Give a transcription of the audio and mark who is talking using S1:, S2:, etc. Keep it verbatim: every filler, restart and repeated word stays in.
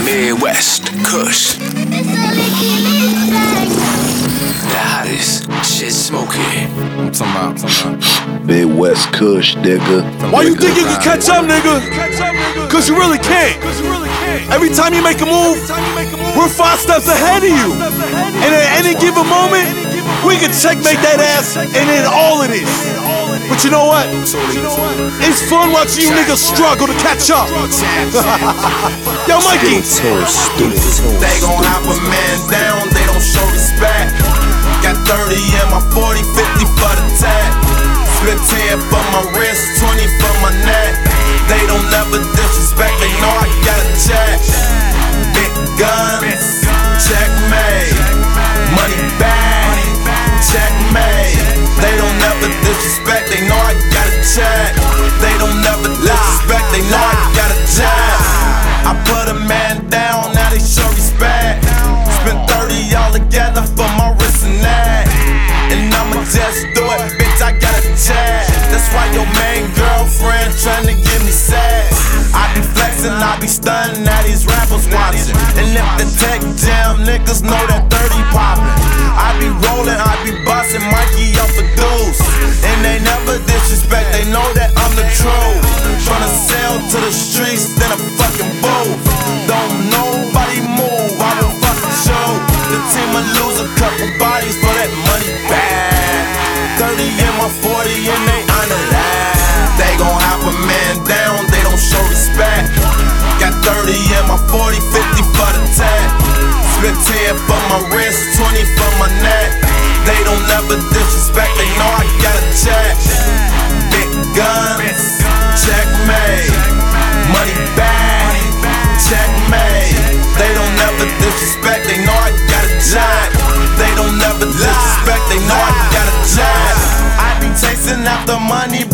S1: Midwest Kush. The hottest shit smoking.
S2: I'm talking about, I'm talking about.
S3: Midwest Kush, nigga.
S4: Why you think you can catch up, nigga? Cause you really can't. Every time you make a move, we're five steps ahead of you. And at any given moment, we can checkmate that ass and then all of this. But you know what? It's fun watching you niggas struggle to catch up. Yo, Mikey.
S5: They gon' hop a man down, they don't show respect. Got thirty in my forty, fifty for the tag. Split ten for my wrist, twenty for my neck. They don't never disrespect, they know I got a check. Big guns, checkmate. Money bag, checkmate. They don't never disrespect, they know I got a check. They don't never disrespect, they know I got a check. I put a man down, now they show respect. Spent thirty all together for my wrist and neck. And I'ma just do it, bitch, I got a check. That's why your main girlfriend tryna give me sex. I be flexing, I be stunning at these rappers watching. And if the tech jam, niggas know that thirty poppin'. I be rollin', I be bustin' Mikey off a deuce. And they never disrespect, they know that I'm the truth. Tryna sell to the streets, then a fucking booth. Don't nobody move, I will fucking show. The team will lose a couple bodies for that money back. Thirty in my forty and they honor that. They gon' hop a man down, they don't show respect. Got thirty in my forty, fifty for the tag. Split ten for my wrist, twenty for my neck. They don't never disrespect, they know I got a check. Big guns, checkmate. Money bag, checkmate. They don't never disrespect, they know I got a check. They don't never disrespect, they know I got a check. I be chasing after money,